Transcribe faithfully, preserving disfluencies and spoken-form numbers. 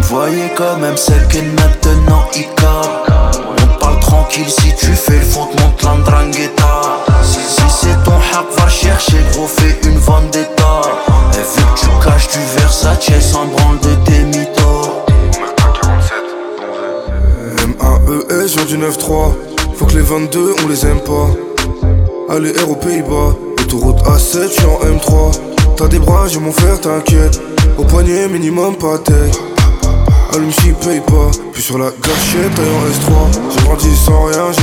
voyais quand même celle qui est maintenant Ika. On parle tranquille si tu fais le fond, te monte l'andrangheta. Si, si c'est ton haq, va chercher gros, fais une vendetta. Elle veut que tu caches du Versace, sans branle de tes mythos. M A E S, genre du neuf trois. Faut que les vingt-deux, on les aime pas. Aller R aux Pays-Bas, autoroute A sept, j'suis en M trois. T'as des bras, j'ai mon frère, t'inquiète. Au poignet, minimum, pas tête. Allume si paye pas, puis sur la gâchette, taille en S trois. J'ai grandi sans rien, j'ai